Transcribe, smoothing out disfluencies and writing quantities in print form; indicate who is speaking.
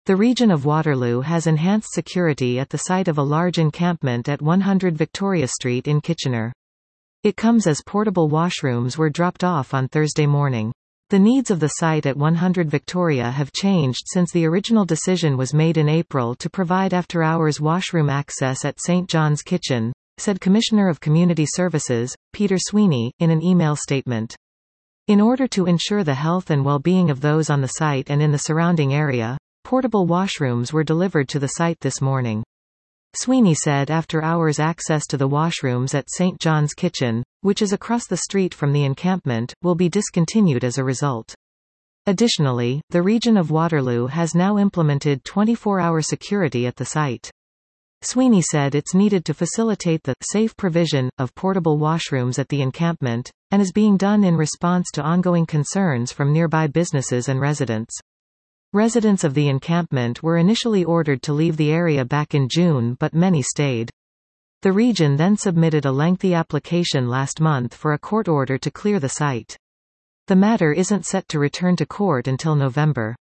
Speaker 1: The region of Waterloo has enhanced security at the site of a large encampment at 100 Victoria Street in Kitchener. It comes as portable washrooms were dropped off on Thursday morning. The needs of the site at 100 Victoria have changed since the original decision was made in April to provide after-hours washroom access at St. John's Kitchen, said Commissioner of Community Services, Peter Sweeney, in an email statement. In order to ensure the health and well-being of those on the site and in the surrounding area, portable washrooms were delivered to the site this morning. Sweeney said after-hours access to the washrooms at St. John's Kitchen, which is across the street from the encampment, will be discontinued as a result. Additionally, the region of Waterloo has now implemented 24-hour security at the site. Sweeney said it's needed to facilitate the safe provision of portable washrooms at the encampment, and is being done in response to ongoing concerns from nearby businesses and residents. Residents of the encampment were initially ordered to leave the area back in June, but many stayed. The region then submitted a lengthy application last month for a court order to clear the site. The matter isn't set to return to court until November.